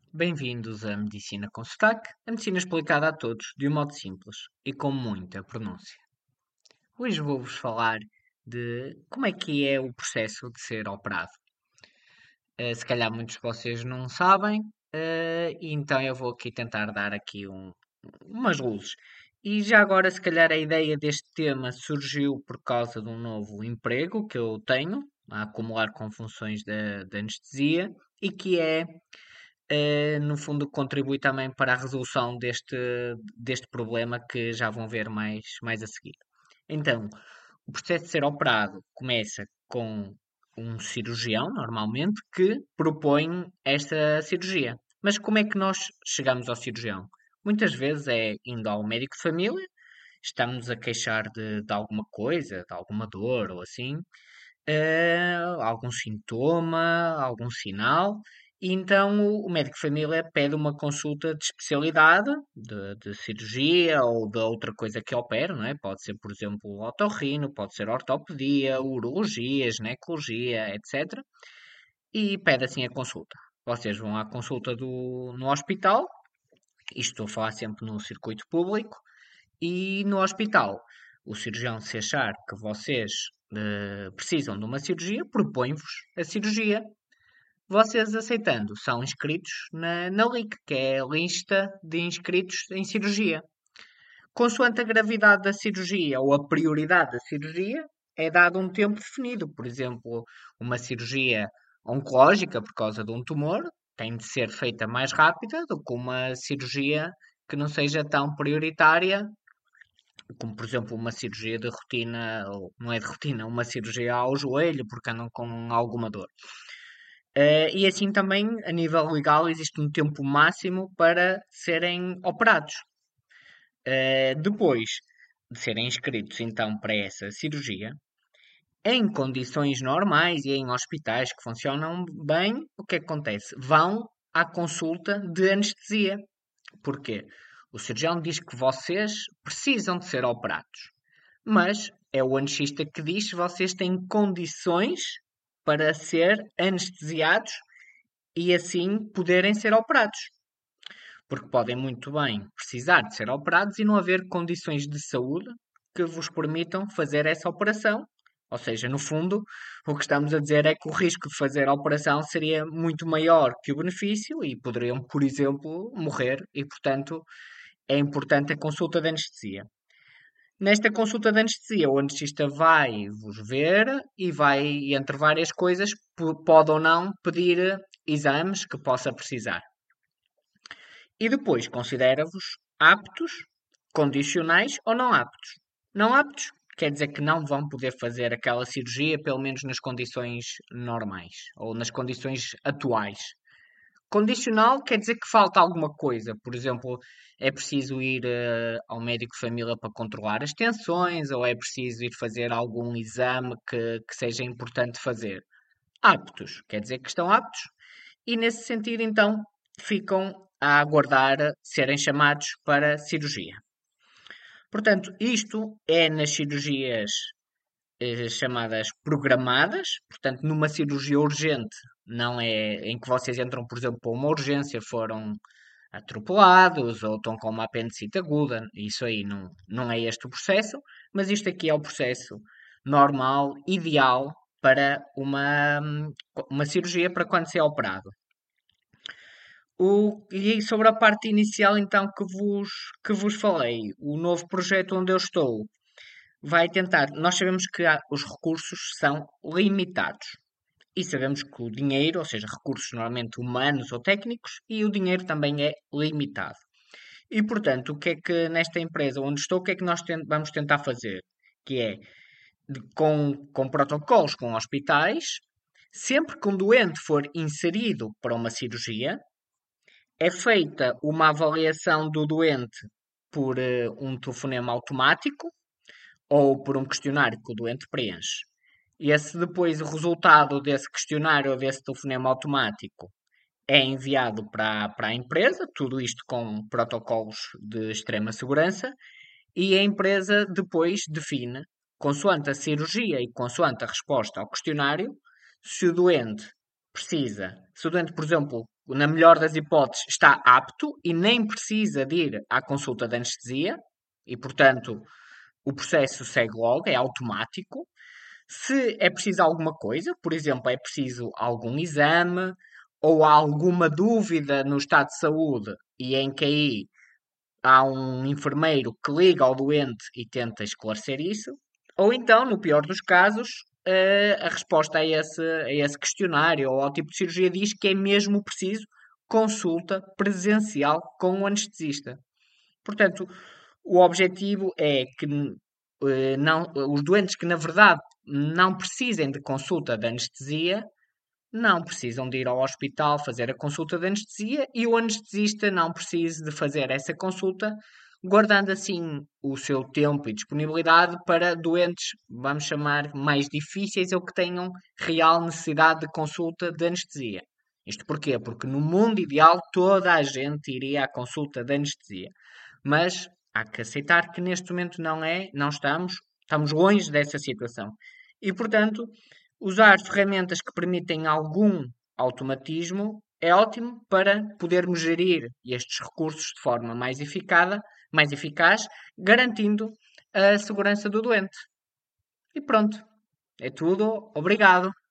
Bem-vindos à Medicina com Sotaque, a medicina explicada a todos de um modo simples e com muita pronúncia. Hoje vou-vos falar de como é que é o processo de ser operado. Se calhar muitos de vocês não sabem, e então eu vou aqui tentar dar aqui umas luzes. E já agora, se calhar a ideia deste tema surgiu por causa de um novo emprego que eu tenho, a acumular com funções da anestesia, e que é no fundo, contribui também para a resolução deste problema que já vão ver mais a seguir. Então, o processo de ser operado começa com um cirurgião, normalmente, que propõe esta cirurgia. Mas como é que nós chegamos ao cirurgião? Muitas vezes é indo ao médico de família, estamos a queixar de alguma coisa, de alguma dor ou assim, algum sintoma, algum sinal, e então o médico de família pede uma consulta de especialidade, de cirurgia ou de outra coisa que opere, não é? Pode ser, por exemplo, otorrino, pode ser ortopedia, urologia, ginecologia, etc. E pede assim a consulta. Vocês vão à consulta no hospital, isto estou a falar sempre no circuito público, e no hospital, o cirurgião, se achar que vocês precisam de uma cirurgia, propõe-vos a cirurgia. Vocês aceitando, são inscritos na LIC, que é a lista de inscritos em cirurgia. Consoante a gravidade da cirurgia ou a prioridade da cirurgia, é dado um tempo definido. Por exemplo, uma cirurgia oncológica por causa de um tumor tem de ser feita mais rápida do que uma cirurgia que não seja tão prioritária como por exemplo uma cirurgia de rotina, ou não é de rotina, uma cirurgia ao joelho, porque andam com alguma dor. E assim também, a nível legal, existe um tempo máximo para serem operados. Depois de serem inscritos então para essa cirurgia, em condições normais e em hospitais que funcionam bem, o que acontece? Vão à consulta de anestesia. Porquê? O cirurgião diz que vocês precisam de ser operados. Mas é o anestesista que diz se vocês têm condições para ser anestesiados e assim poderem ser operados. Porque podem muito bem precisar de ser operados e não haver condições de saúde que vos permitam fazer essa operação. Ou seja, no fundo, o que estamos a dizer é que o risco de fazer a operação seria muito maior que o benefício e poderiam, por exemplo, morrer e, portanto, é importante a consulta de anestesia. Nesta consulta de anestesia, o anestesista vai vos ver e vai, entre várias coisas, pode ou não pedir exames que possa precisar. E depois considera-vos aptos, condicionais ou não aptos. Não aptos quer dizer que não vão poder fazer aquela cirurgia, pelo menos nas condições normais ou nas condições atuais. Condicional quer dizer que falta alguma coisa. Por exemplo, é preciso ir ao médico de família para controlar as tensões, ou é preciso ir fazer algum exame que seja importante fazer. Aptos, quer dizer que estão aptos, e nesse sentido, então, ficam a aguardar serem chamados para cirurgia. Portanto, isto é nas cirurgias chamadas programadas, portanto, numa cirurgia urgente, não é em que vocês entram, por exemplo, para uma urgência, foram atropelados ou estão com uma apendicite aguda, isso aí não é este o processo, mas isto aqui é o processo normal, ideal para uma cirurgia para quando se é operado. E sobre a parte inicial, então, que vos falei, o novo projeto onde eu estou vai tentar. Nós sabemos que os recursos são limitados e sabemos que o dinheiro, ou seja, recursos normalmente humanos ou técnicos, e o dinheiro também é limitado. E portanto, o que é que nesta empresa onde estou, o que é que nós vamos tentar fazer? Que é com protocolos, com hospitais, sempre que um doente for inserido para uma cirurgia, é feita uma avaliação do doente por um telefonema automático ou por um questionário que o doente preenche. E esse depois, o resultado desse questionário ou desse telefonema automático é enviado para a empresa, tudo isto com protocolos de extrema segurança, e a empresa depois define, consoante a cirurgia e consoante a resposta ao questionário, se o doente precisa, se o doente, por exemplo, na melhor das hipóteses, está apto e nem precisa de ir à consulta de anestesia e, portanto, o processo segue logo, é automático. Se é preciso alguma coisa, por exemplo, é preciso algum exame ou há alguma dúvida no estado de saúde e em que aí há um enfermeiro que liga ao doente e tenta esclarecer isso, ou então, no pior dos casos, a resposta a esse questionário ou ao tipo de cirurgia diz que é mesmo preciso consulta presencial com o anestesista. Portanto, o objetivo é que não, os doentes que, na verdade, não precisem de consulta de anestesia, não precisam de ir ao hospital fazer a consulta de anestesia e o anestesista não precisa de fazer essa consulta, guardando assim o seu tempo e disponibilidade para doentes, vamos chamar, mais difíceis ou que tenham real necessidade de consulta de anestesia. Isto porquê? Porque no mundo ideal toda a gente iria à consulta de anestesia. Mas há que aceitar que neste momento não estamos longe dessa situação. E, portanto, usar ferramentas que permitem algum automatismo é ótimo para podermos gerir estes recursos de forma mais eficaz, garantindo a segurança do doente. E pronto, é tudo. Obrigado.